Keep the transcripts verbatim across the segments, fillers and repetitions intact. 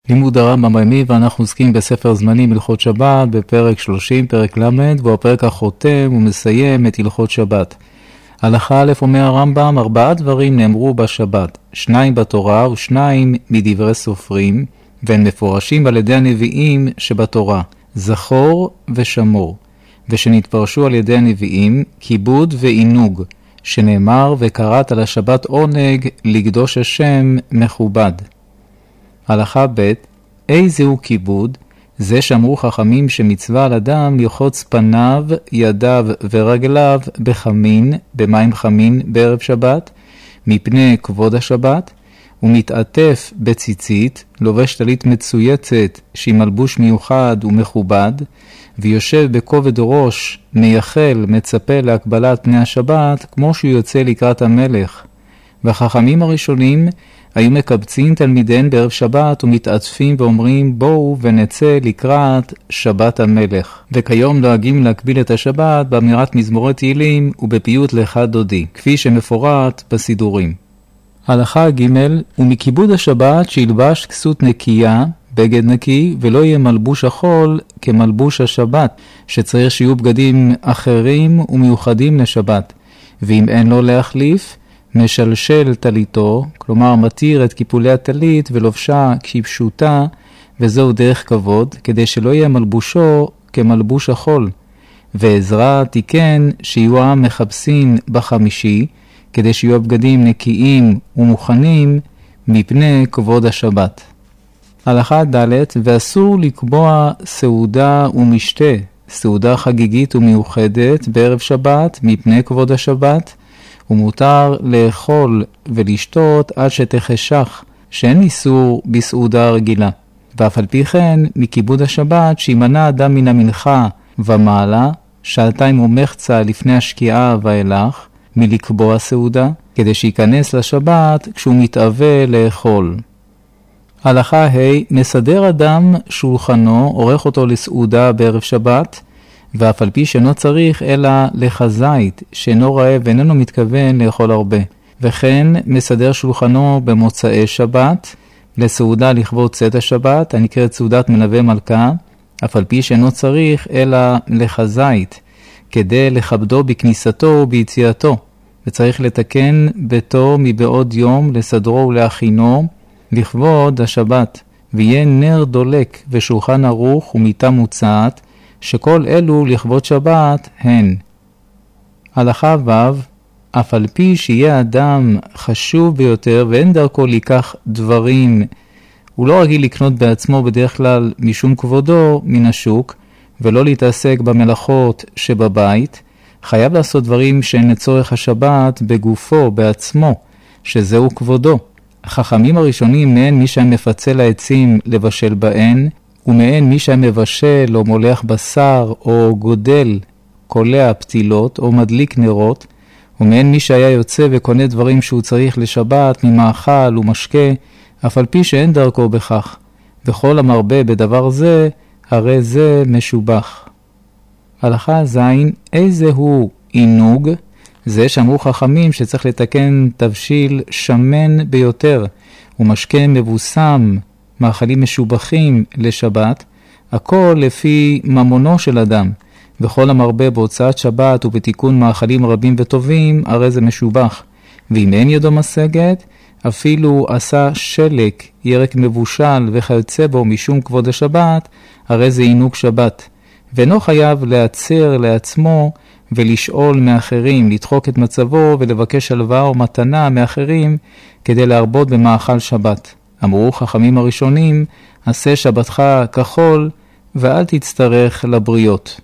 לימוד הרמב"ם היומי, ואנחנו עוסקים בספר זמנים הלכות שבת בפרק שלושים, פרק למד, והוא הפרק החותם ומסיים את הלכות שבת. הלכה א' אומר הרמב"ם, ארבעה דברים נאמרו בשבת, שניים בתורה ושניים מדברי סופרים, והם מפורשים על ידי הנביאים שבתורה, זכור ושמור, ושנתפרשו על ידי הנביאים, כיבוד ועינוג, שנאמר וקראת על השבת עונג לקדוש השם מכובד. הלכה ב' איזהו כיבוד? זה שאמרו חכמים שמצווה על אדם לרחוץ פניו, ידיו ורגליו בחמין, במים חמין בערב שבת, מפני כבוד השבת, ומתעטף בציצית, לובש טלית מצויצת שהיא מלבוש מיוחד ומכובד, ויושב בכובד ראש, מייחל, מצפה להקבלת פני השבת, כמו שהוא יוצא לקראת המלך. והחכמים הראשונים היו מקבצים תלמידיהם בערב שבת ומתעטפים ואומרים בואו ונצא לקראת שבת המלך. וכיום דואגים להקביל את השבת באמירת מזמורי תהילים ובפיוט לך דודי, כפי שמפורט בסידורים. הלכה ג' ומכיבוד השבת שילבש כסות נקייה, בגד נקי, ולא יהיה מלבוש החול כמלבוש השבת, שצריך שיהיו בגדים אחרים ומיוחדים לשבת. ואם אין לו להחליף, משלשל טליתו, כלומר מתיר את קיפולי הטלית ולובשה כפשוטה, וזהו דרך כבוד, כדי שלא יהיה מלבושו כמלבוש החול. ועזרא תיקן שיהיו העם מחפשים בחמישי, כדי שיהיו הבגדים נקיים ומוכנים מפני כבוד השבת. הלכה ד' ואסור לקבוע סעודה ומשתה, סעודה חגיגית ומיוחדת בערב שבת מפני כבוד השבת, ומותר לאכול ולשתות עד שתחשך, שאין איסור בסעודה רגילה. ואף על פי כן, מכיבוד השבת, שימנע אדם מן המנחה ומעלה, שעתיים ומחצה לפני השקיעה ואילך, מלקבוע סעודה, כדי שיכנס לשבת כשהוא מתאווה לאכול. הלכה ה' מסדר אדם שולחנו, עורך אותו לסעודה בערב שבת, ואף על פי שאינו צריך אלא לחזית, שאינו רעב ואיננו מתכוון לאכול הרבה. וכן מסדר שולחנו במוצאי שבת, לסעודה לכבוד צאת השבת, הנקראת סעודת מלווה מלכה, אף על פי שאינו צריך אלא לחזית, כדי לכבדו בכניסתו וביציאתו, וצריך לתקן ביתו מבעוד יום, לסדרו ולהכינו, לכבוד השבת, ויהיה נר דולק ושולחן ערוך ומיטה מוצעת, שכל אלו לכבוד שבת הן. הלכה ו' אף על פי שיהיה אדם חשוב ביותר ואין דרכו לקח דברים, הוא לא רגיל לקנות בעצמו בדרך כלל משום כבודו מן השוק, ולא להתעסק במלאכות שבבית, חייב לעשות דברים שהן לצורך השבת בגופו, בעצמו, שזהו כבודו. החכמים הראשונים מהן מי שהם מפצל העצים לבשל בהן, ומהן מי שהם מבשל או מולח בשר או גודל, קולע פתילות או מדליק נרות, ומהן מי שהיה יוצא וקונה דברים שהוא צריך לשבת ממאכל ומשקה, אף על פי שאין דרכו בכך. וכל המרבה בדבר זה, הרי זה משובח. הלכה ז' איזה הוא עינוג? זה שאמרו חכמים שצריך לתקן תבשיל שמן ביותר, ומשקה מבוסם, מאכלים משובחים לשבת, הכל לפי ממונו של אדם, וכל המרבה בהוצאת שבת ובתיקון מאכלים רבים וטובים, הרי זה משובח. ואם אין ידו משגת, אפילו עשה שלק, ירק מבושל וכיוצא בו משום כבוד השבת, הרי זה עינוג שבת. ואינו חייב להצר לעצמו ולשאול מאחרים, לדחוק את מצבו ולבקש הלוואה או מתנה מאחרים כדי להרבות במאכל שבת. אמרו חכמים הראשונים, עשה שבתך כחול ואל תצטרך לבריות.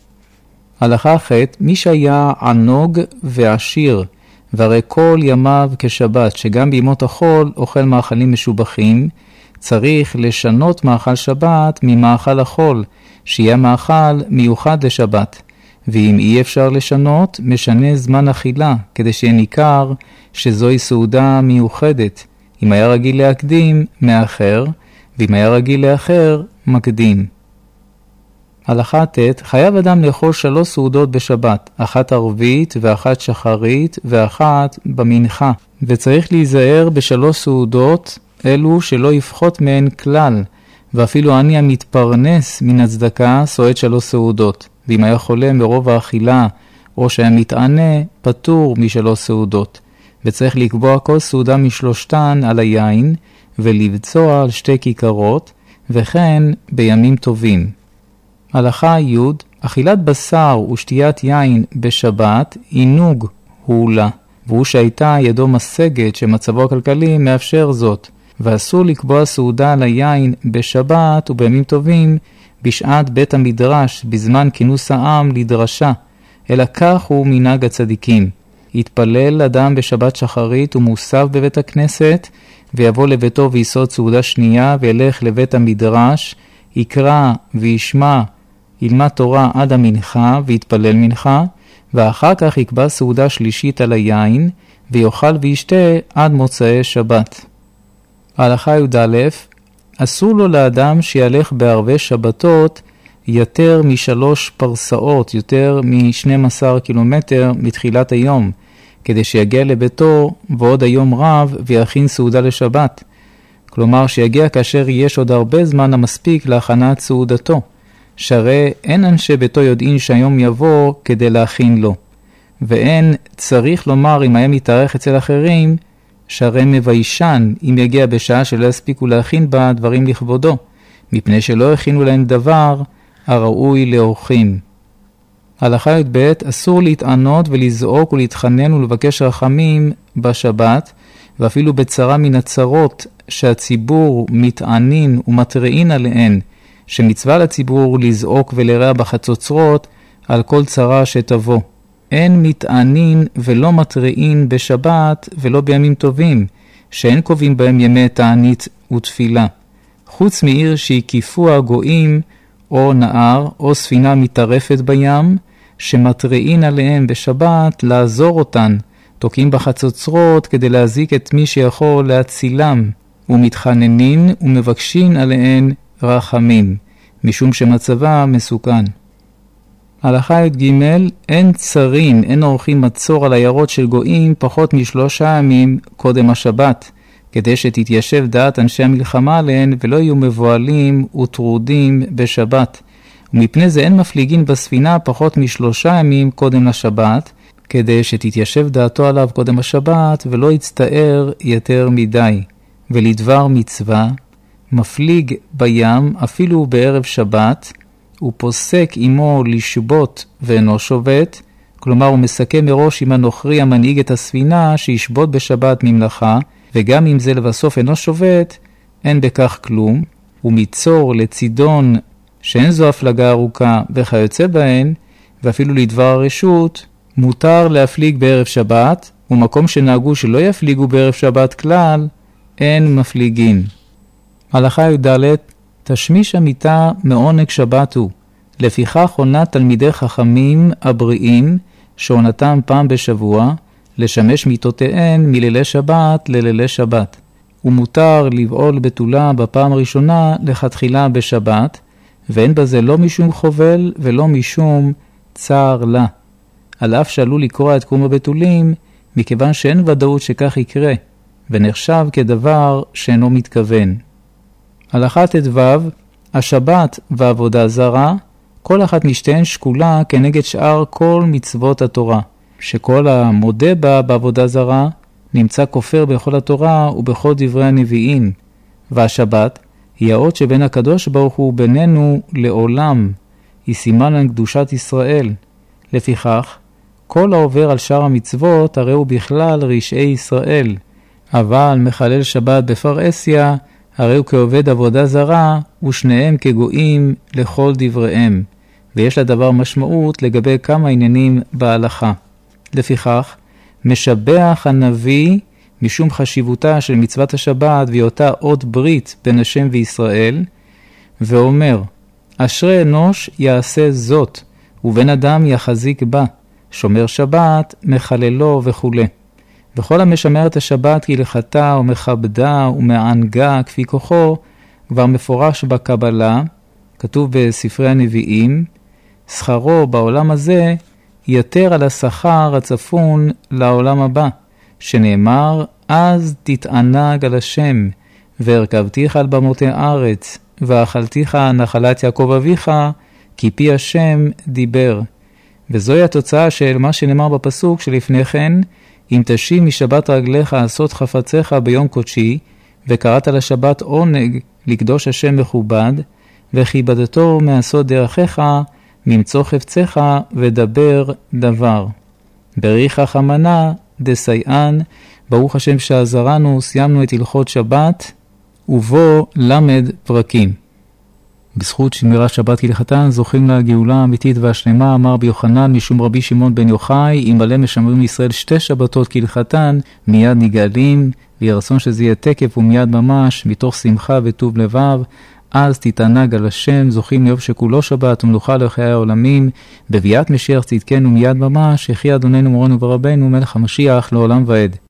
הלכה ח' מי שהיה ענוג ועשיר, והרי כל ימיו כשבת, שגם בימות החול אוכל מאכלים משובחים, צריך לשנות מאכל שבת ממאכל החול, שיהיה מאכל מיוחד לשבת. ואם אי אפשר לשנות, משנה זמן אכילה, כדי שיהיה ניכר שזוהי סעודה מיוחדת. אם היה רגיל להקדים, מאחר, ואם היה רגיל לאחר, מקדים. הלכה ט' חייב אדם לאכול שלוש סעודות בשבת, אחת ערבית ואחת שחרית ואחת במנחה, וצריך להיזהר בשלוש סעודות אלו שלא יפחות מהן כלל, ואפילו אני המתפרנס מן הצדקה סועד שלוש סעודות, ואם היה חולה מרוב האכילה או שהיה מתענה, פטור משלוש סעודות, וצריך לקבוע כל סעודה משלושתן על היין, ולבצוע על שתי כיכרות, וכן בימים טובים. הלכה י' אכילת בשר ושתיית יין בשבת עינוג הוא לה, והוא שהייתה ידו משגת שמצבו הכלכלי מאפשר זאת, ואסור לקבוע סעודה על היין בשבת ובימים טובים בשעת בית המדרש בזמן כינוס העם לדרשה, אלא כך הוא מנהג הצדיקים. יתפלל אדם בשבת שחרית ומוסף בבית הכנסת, ויבוא לביתו ויסוד סעודה שנייה וילך לבית המדרש, יקרא וישמע, ילמד תורה עד המנחה ויתפלל מנחה, ואחר כך יקבע סעודה שלישית על היין, ויאכל וישתה עד מוצאי שבת. ההלכה י"א אסור לו לאדם שילך בערבי שבתות יותר משלוש פרסאות, יותר מ-שנים עשר קילומטר מתחילת היום, כדי שיגיע לביתו ועוד היום רב ויכין סעודה לשבת. כלומר שיגיע כאשר יש עוד הרבה זמן המספיק להכנת סעודתו, שהרי אין אנשי ביתו יודעים שהיום יבוא כדי להכין לו. ואין צריך לומר אם היה מתארך אצל אחרים, שהרי מביישן אם יגיע בשעה שלא יספיקו להכין בה דברים לכבודו, מפני שלא הכינו להם דבר הראוי לאורחים. הלכה י"ב אסור להתענות ולזעוק ולהתחנן ולבקש רחמים בשבת, ואפילו בצרה מן הצרות שהציבור מתענין ומתרעין עליהן, שמצווה לציבור לזעוק ולרע בחצוצרות על כל צרה שתבוא. אין מתענין ולא מתרעין בשבת ולא בימים טובים, שאין קובעים בהם ימי תענית ותפילה. חוץ מעיר שהקיפו הגויים או נהר או ספינה מתערפת בים, שמתרעין עליהם בשבת לעזור אותן, תוקעים בחצוצרות כדי להזיק את מי שיכול להצילם, ומתחננים ומבקשים עליהן רחמים, משום שמצבה מסוכן. הלכה י"ג אין צרים, אין עורכים מצור על עיירות של גויים פחות משלושה ימים קודם השבת, כדי שתתיישב דעת אנשי המלחמה עליהן ולא יהיו מבועלים וטרודים בשבת. ומפני זה אין מפליגין בספינה פחות משלושה ימים קודם לשבת, כדי שתתיישב דעתו עליו קודם השבת ולא יצטער יותר מדי. ולדבר מצווה, מפליג בים אפילו בערב שבת, הוא פוסק עמו לשבות ואינו שובת, כלומר הוא מסכם מראש עם הנוכרי המנהיג את הספינה שישבות בשבת ממלאכה, וגם אם זה לבסוף אינו שובת, אין בכך כלום. ומצור לצידון שאין זו הפלגה ארוכה וכיוצא בהן, ואפילו לדבר הרשות, מותר להפליג בערב שבת, ומקום שנהגו שלא יפליגו בערב שבת כלל, אין מפליגין. הלכה י"ד תשמיש המיטה מעונג שבת הוא, לפיכך עונת תלמידי חכמים הבריאים, שעונתם פעם בשבוע, לשמש מיטותיהן מלילי שבת ללילי שבת. ומותר לבעול בתולה בפעם הראשונה לכתחילה בשבת, ואין בזה לא משום חובל ולא משום צער לה. על אף שעלול לקרוא את קום הבתולים, מכיוון שאין ודאות שכך יקרה, ונחשב כדבר שאינו מתכוון. הלכה ט"ו, השבת ועבודה זרה, כל אחת משתיהן שקולה כנגד שאר כל מצוות התורה, שכל המודה בה בעבודה זרה נמצא כופר בכל התורה ובכל דברי הנביאים, והשבת היא האות שבין הקדוש ברוך הוא בינינו לעולם, היא סימן על קדושת ישראל. לפיכך, כל העובר על שאר המצוות הרי הוא בכלל רשעי ישראל, אבל מחלל שבת בפרהסיה הרי הוא כעובד עבודה זרה, ושניהם כגויים לכל דבריהם, ויש לדבר משמעות לגבי כמה עניינים בהלכה. לפיכך, משבח הנביא משום חשיבותה של מצוות השבת והיותה אות ברית בין השם וישראל, ואומר, אשרי אנוש יעשה זאת, ובן אדם יחזיק בה, שומר שבת, מחללו וכו'. וכל המשמר את השבת כהלכתה ומכבדה ומענגה כפי כוחו, כבר מפורש בקבלה, כתוב בספרי הנביאים, שכרו בעולם הזה יותר על השכר הצפון לעולם הבא, שנאמר, אז תתענג על השם, והרכבתיך על במותי הארץ, ואכלתיך נחלת יעקב אביך, כי פי השם דיבר. וזוהי התוצאה של מה שנאמר בפסוק שלפני כן, אם תשיב משבת רגליך עשות חפציך ביום קודשי, וקראת לשבת עונג לקדוש השם מכובד, וכיבדתו מעשות דרכיך, ממצוא חפציך ודבר דבר. בריך חמנה דסייען, ברוך השם שעזרנו, סיימנו את הלכות שבת, ובו למד פרקים. בזכות שמירת שבת כהלכתן זוכים לגאולה האמיתית והשלמה, אמר רבי יוחנן משום רבי שמעון בן יוחאי, אם מלא משמרים לישראל שתי שבתות כהלכתן, מיד נגאלים, ויהי רצון שזה יהיה תקף ומיד ממש, מתוך שמחה וטוב לבב, אז תתענג על השם, זוכים ליום שכולו שבת ומנוחה לחיי העולמים, בביאת משיח צדקנו מיד ממש, יחי אדוננו מורנו ורבנו מלך המשיח לעולם ועד.